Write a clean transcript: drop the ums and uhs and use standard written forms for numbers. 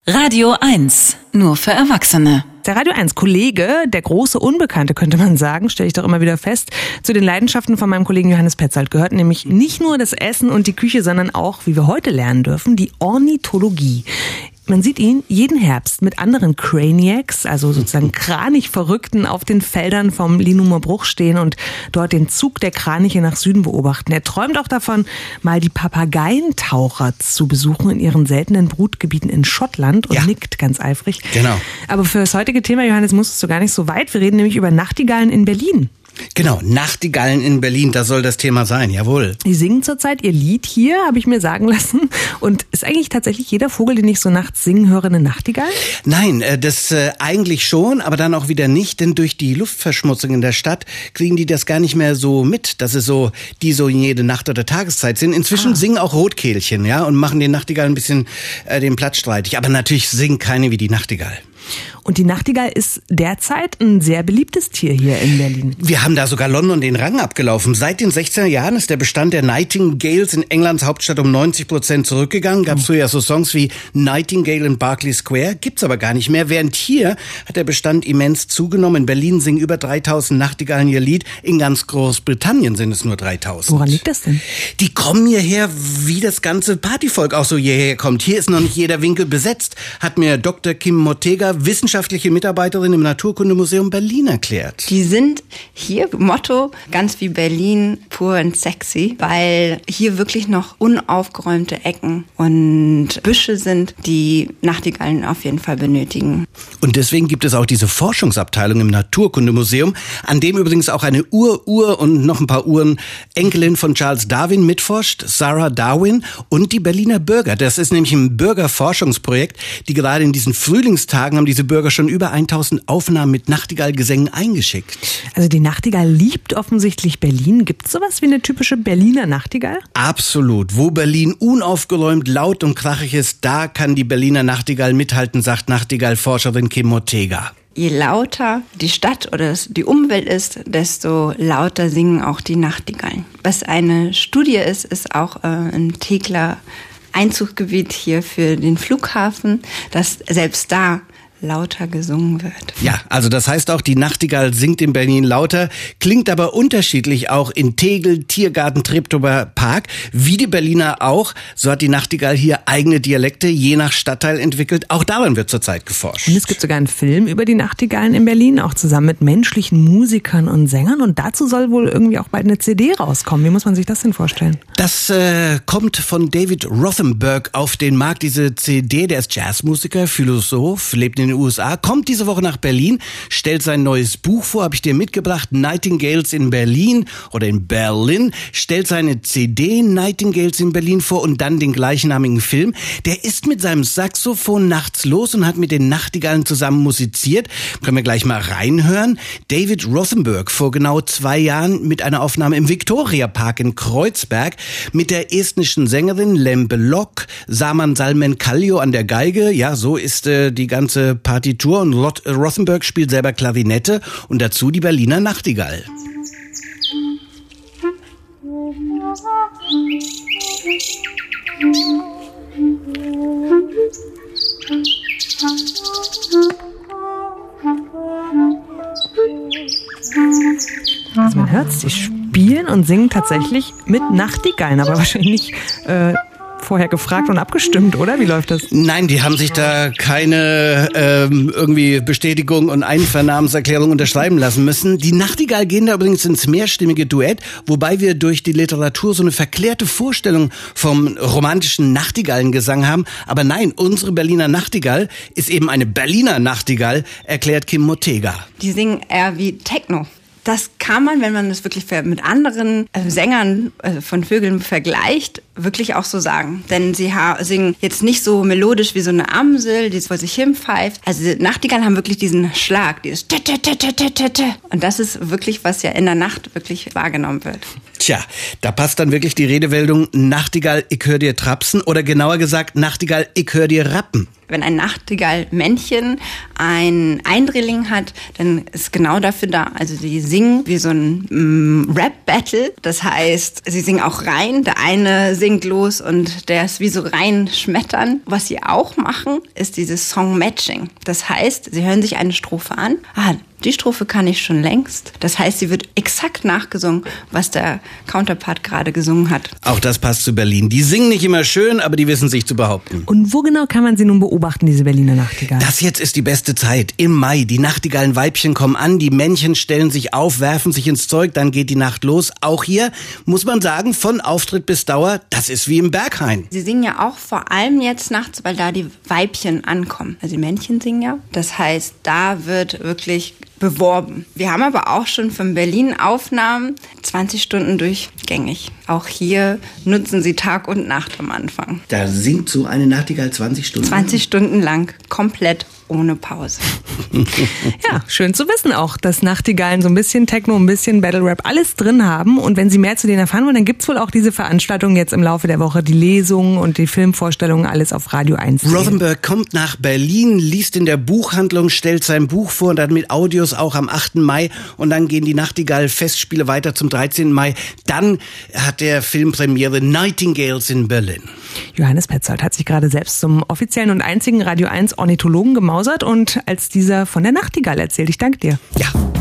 Radio 1, nur für Erwachsene. Der Radio 1 Kollege, der große Unbekannte, könnte man sagen, stelle ich doch immer wieder fest, zu den Leidenschaften von meinem Kollegen Johannes Petzold gehört nämlich nicht nur das Essen und die Küche, sondern auch, wie wir heute lernen dürfen, die Ornithologie. Man sieht ihn jeden Herbst mit anderen Craniacs, also sozusagen Kranichverrückten, auf den Feldern vom Linumer Bruch stehen und dort den Zug der Kraniche nach Süden beobachten. Er träumt auch davon, mal die Papageientaucher zu besuchen in ihren seltenen Brutgebieten in Schottland und nickt ganz eifrig. Genau. Aber für das heutige Thema, Johannes, musstest du gar nicht so weit. Wir reden nämlich über Nachtigallen in Berlin. Genau, Nachtigallen in Berlin, das soll das Thema sein, jawohl. Die singen zurzeit ihr Lied hier, habe ich mir sagen lassen. Und ist eigentlich tatsächlich jeder Vogel, den ich so nachts singen höre, eine Nachtigall? Nein, das eigentlich schon, aber dann auch wieder nicht, denn durch die Luftverschmutzung in der Stadt kriegen die das gar nicht mehr so mit, dass es so, die so in jede Nacht oder Tageszeit sind. Inzwischen singen auch Rotkehlchen, ja, und machen den Nachtigallen ein bisschen den Platz streitig. Aber natürlich singt keine wie die Nachtigall. Und die Nachtigall ist derzeit ein sehr beliebtes Tier hier in Berlin. Wir haben da sogar London den Rang abgelaufen. Seit den 60er Jahren ist der Bestand der Nightingales in Englands Hauptstadt um 90% zurückgegangen. Gab es früher so Songs wie Nightingale in Berkeley Square, gibt's aber gar nicht mehr. Während hier hat der Bestand immens zugenommen. In Berlin singen über 3000 Nachtigallen ihr Lied. In ganz Großbritannien sind es nur 3000. Woran liegt das denn? Die kommen hierher, wie das ganze Partyvolk auch so hierher kommt. Hier ist noch nicht jeder Winkel besetzt, hat mir Dr. Kim Motega, wissenschaftliche Mitarbeiterin im Naturkundemuseum Berlin, erklärt. Die sind hier, Motto, ganz wie Berlin, pur und sexy, weil hier wirklich noch unaufgeräumte Ecken und Büsche sind, die Nachtigallen auf jeden Fall benötigen. Und deswegen gibt es auch diese Forschungsabteilung im Naturkundemuseum, an dem übrigens auch eine Ur- und noch ein paar Uhren Enkelin von Charles Darwin mitforscht, Sarah Darwin, und die Berliner Bürger. Das ist nämlich ein Bürgerforschungsprojekt, die gerade in diesen Frühlingstagen haben diese Bürger schon über 1000 Aufnahmen mit Nachtigallgesängen eingeschickt. Also die Nachtigall liebt offensichtlich Berlin. Gibt es sowas wie eine typische Berliner Nachtigall? Absolut. Wo Berlin unaufgeräumt, laut und krachig ist, da kann die Berliner Nachtigall mithalten, sagt Nachtigallforscherin Kim Motega. Je lauter die Stadt oder die Umwelt ist, desto lauter singen auch die Nachtigallen. Was eine Studie ist, ist auch ein Tegeler Einzugsgebiet hier für den Flughafen, dass selbst da lauter gesungen wird. Ja, also das heißt auch, die Nachtigall singt in Berlin lauter, klingt aber unterschiedlich auch in Tegel, Tiergarten, Treptower Park, wie die Berliner auch. So hat die Nachtigall hier eigene Dialekte je nach Stadtteil entwickelt. Auch daran wird zurzeit geforscht. Und es gibt sogar einen Film über die Nachtigallen in Berlin, auch zusammen mit menschlichen Musikern und Sängern. Und dazu soll wohl irgendwie auch bald eine CD rauskommen. Wie muss man sich das denn vorstellen? Das kommt von David Rothenberg auf den Markt. Diese CD, der ist Jazzmusiker, Philosoph, lebt in den USA, kommt diese Woche nach Berlin, stellt sein neues Buch vor, habe ich dir mitgebracht, Nightingales in Berlin oder in Berlin, stellt seine CD Nightingales in Berlin vor und dann den gleichnamigen Film. Der ist mit seinem Saxophon nachts los und hat mit den Nachtigallen zusammen musiziert. Können wir gleich mal reinhören. David Rothenberg vor genau 2 Jahren mit einer Aufnahme im Victoria Park in Kreuzberg mit der estnischen Sängerin Lembe Lok, Saman Salmen Kallio an der Geige. Ja, so ist die ganze Partitur, und Rothenberg spielt selber Klarinette und dazu die Berliner Nachtigall. Also man hört's, die spielen und singen tatsächlich mit Nachtigallen, aber wahrscheinlich nicht vorher gefragt und abgestimmt, oder? Wie läuft das? Nein, die haben sich da keine irgendwie Bestätigung und Einvernahmenserklärung unterschreiben lassen müssen. Die Nachtigall gehen da übrigens ins mehrstimmige Duett, wobei wir durch die Literatur so eine verklärte Vorstellung vom romantischen Nachtigallengesang haben. Aber nein, unsere Berliner Nachtigall ist eben eine Berliner Nachtigall, erklärt Kim Motega. Die singen eher wie Techno. Das kann man, wenn man das wirklich mit anderen Sängern von Vögeln vergleicht, wirklich auch so sagen. Denn sie singen jetzt nicht so melodisch wie so eine Amsel, die vor sich hin pfeift. Also die Nachtigallen haben wirklich diesen Schlag, dieses T-T-T-T-T-T. Und das ist wirklich, was ja in der Nacht wirklich wahrgenommen wird. Tja, da passt dann wirklich die Redewendung Nachtigall, ich hör dir trapsen oder genauer gesagt Nachtigall, ich hör dir rappen. Wenn ein Nachtigall-Männchen ein Eindrilling hat, dann ist genau dafür da. Also die singen wie so ein Rap-Battle. Das heißt, sie singen auch rein. Der eine singt los und der ist wie so reinschmettern. Was sie auch machen, ist dieses Song-Matching. Das heißt, sie hören sich eine Strophe an. Die Strophe kann ich schon längst. Das heißt, sie wird exakt nachgesungen, was der Counterpart gerade gesungen hat. Auch das passt zu Berlin. Die singen nicht immer schön, aber die wissen sich zu behaupten. Und wo genau kann man sie nun beobachten, diese Berliner Nachtigall? Das jetzt ist die beste Zeit. Im Mai. Die Nachtigallenweibchen kommen an, die Männchen stellen sich auf, werfen sich ins Zeug, dann geht die Nacht los. Auch hier muss man sagen, von Auftritt bis Dauer, das ist wie im Berghain. Sie singen ja auch vor allem jetzt nachts, weil da die Weibchen ankommen. Also die Männchen singen ja. Das heißt, da wird wirklich beworben. Wir haben aber auch schon von Berlin Aufnahmen 20 Stunden durchgängig. Auch hier nutzen sie Tag und Nacht am Anfang. Da singt so eine Nachtigall 20 Stunden? 20 Stunden lang, komplett ohne Pause. Ja, schön zu wissen auch, dass Nachtigallen so ein bisschen Techno, ein bisschen Battle Rap alles drin haben. Und wenn Sie mehr zu denen erfahren wollen, dann gibt's wohl auch diese Veranstaltung jetzt im Laufe der Woche, die Lesungen und die Filmvorstellungen, alles auf Radio 1. Rothenberg kommt nach Berlin, liest in der Buchhandlung, stellt sein Buch vor und dann mit Audios auch am 8. Mai. Und dann gehen die Nachtigall-Festspiele weiter zum 13. Mai. Dann hat der Film Premiere Nightingales in Berlin. Johannes Petzold hat sich gerade selbst zum offiziellen und einzigen Radio 1 Ornithologen gemausert und als dieser von der Nachtigall erzählt. Ich danke dir. Ja.